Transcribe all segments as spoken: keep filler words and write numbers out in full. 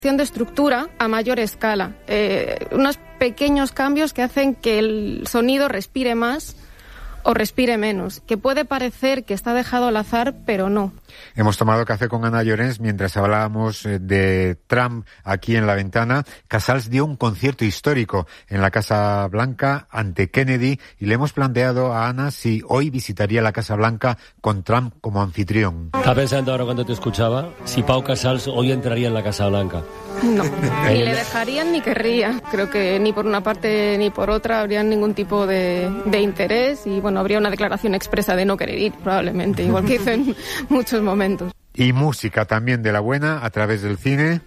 de estructura a mayor escala, eh, unos pequeños cambios que hacen que el sonido respire más o respire menos, que puede parecer que está dejado al azar, pero no. Hemos tomado café con Ana Llorens mientras hablábamos de Trump aquí en La Ventana. Casals dio un concierto histórico en la Casa Blanca ante Kennedy y le hemos planteado a Ana si hoy visitaría la Casa Blanca con Trump como anfitrión. Estaba pensando ahora cuando te escuchaba si Pau Casals hoy entraría en la Casa Blanca. No, ni le dejarían ni querría. Creo que ni por una parte ni por otra habría ningún tipo de, de interés y bueno, habría una declaración expresa de no querer ir probablemente, igual que hizo en muchos momentos. Y música también de la buena a través del cine.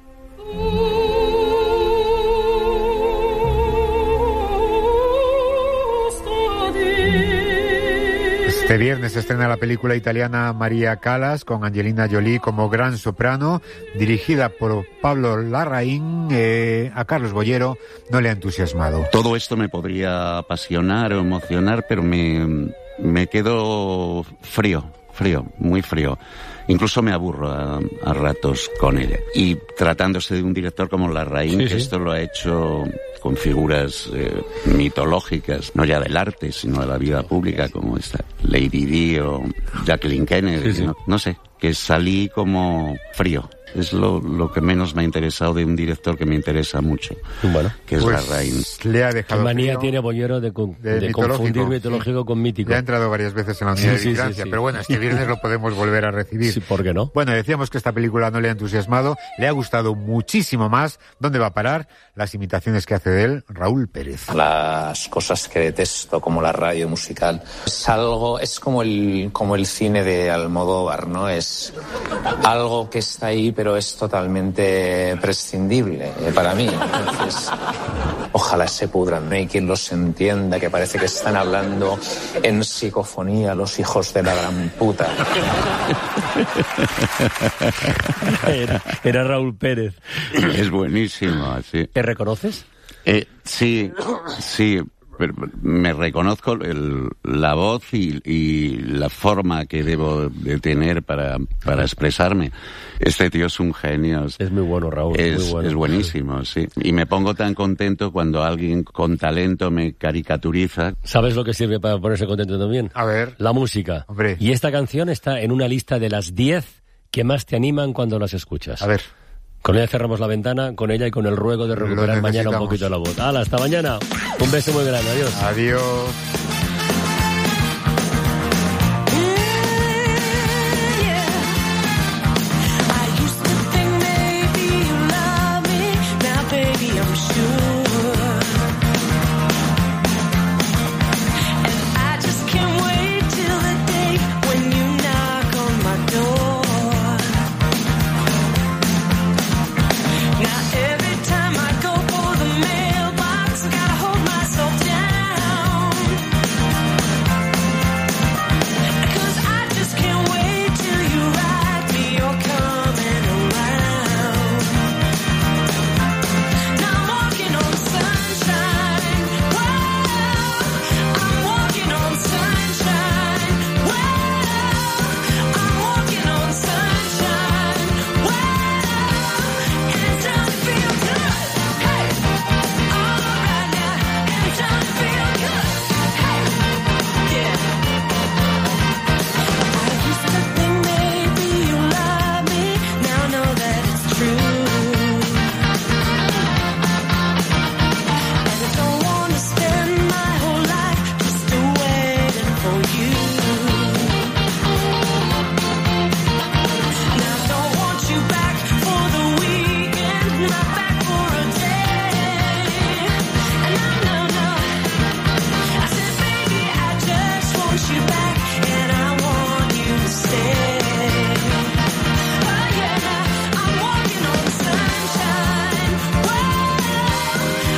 Este viernes se estrena la película italiana María Callas con Angelina Jolie como gran soprano, dirigida por Pablo Larraín. Eh, a Carlos Bollero no le ha entusiasmado. Todo esto me podría apasionar o emocionar, pero me, me quedo frío, frío, muy frío. Incluso me aburro a, a ratos con ella. Y tratándose de un director como Larraín, sí, que sí. Esto lo ha hecho con figuras eh, mitológicas, no ya del arte, sino de la vida pública, como esta Lady Di o Jacqueline Kennedy, sí, sí. ¿no? No sé, que salí como frío. Es lo, lo que menos me ha interesado de un director que me interesa mucho, bueno, que es pues Larraín. Le ha dejado Qué manía tiene Bollero de, con, de, de confundir mitológico sí. con mítico. Ya ha entrado varias veces en la unidad sí, de Francia, sí, sí, sí. Pero bueno, este viernes lo podemos volver a recibir. Sí, ¿por qué no? Bueno, decíamos que esta película no le ha entusiasmado, le ha gustado muchísimo más. ¿Dónde va a parar? Las imitaciones que hace de él Raúl Pérez. Las cosas que detesto, como la radio musical, es algo, es como el, como el cine de Almodóvar, ¿no? Es algo que está ahí, pero es totalmente prescindible eh, para mí. Entonces, ojalá se pudran, no hay quien los entienda, que parece que están hablando en psicofonía los hijos de la gran puta. Era, era Raúl Pérez. Es buenísimo, sí. ¿Te reconoces? Eh, sí, sí. Me reconozco el, la voz y, y la forma que debo de tener para, para expresarme. Este tío es un genio. Es muy bueno, Raúl. Es, muy bueno. es buenísimo, sí. Y me pongo tan contento cuando alguien con talento me caricaturiza. ¿Sabes lo que sirve para ponerse contento también? A ver. La música. Hombre. Y esta canción está en una lista de las diez que más te animan cuando las escuchas. A ver. Con ella cerramos la ventana, con ella y con el ruego de recuperar mañana un poquito la voz. ¡Hala, hasta mañana! Un beso muy grande, adiós. Adiós.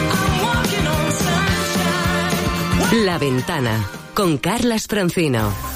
La Ventana, con Carlas Francino.